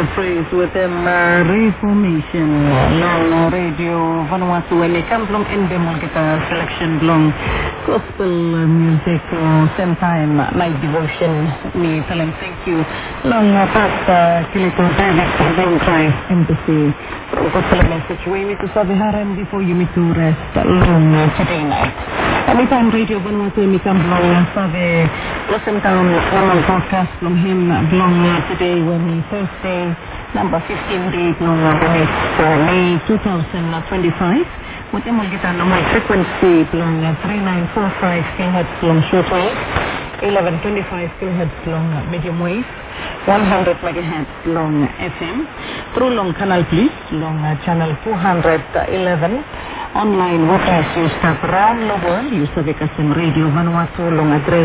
of praise with them reformation long radio Vanuatu when they come from Endemol guitar selection long gospel music same time night devotion me tell them thank you long Pastor Kilito David from Christ Embassy from gospel message we meet to Saviharan before you meet to rest long today night anytime radio Vanuatu me come long Savi listen down one podcast from him long today when he Thursday number 15 date no May 2025 with them will get a normal frequency long 3945 kilohertz long shortwave 1125 kilohertz long medium wave 100 megahertz long FM through long canal please long channel 211 online webcast use around the world use the Vekasem Radio Vanuatu long address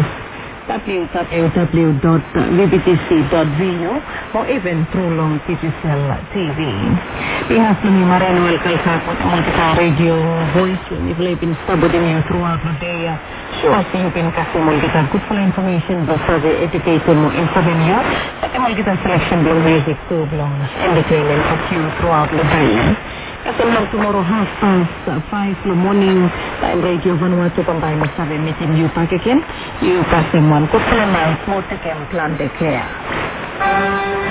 www.vbtc.vu or even through long TTCL TV. We have to Manuel Kalkak with Multica Radio Voice when you've been studying you throughout the day. Sure, so you can kasi Multica good for information but for the educated mo informing you. At Multica selection blog music to blog entertainment for you throughout the day. Kasi lang tomorrow 5:30 in the morning time radio Vanuatu pambay magsabi meeting you pakikin you kasi man ko pala na mo tekem plan de care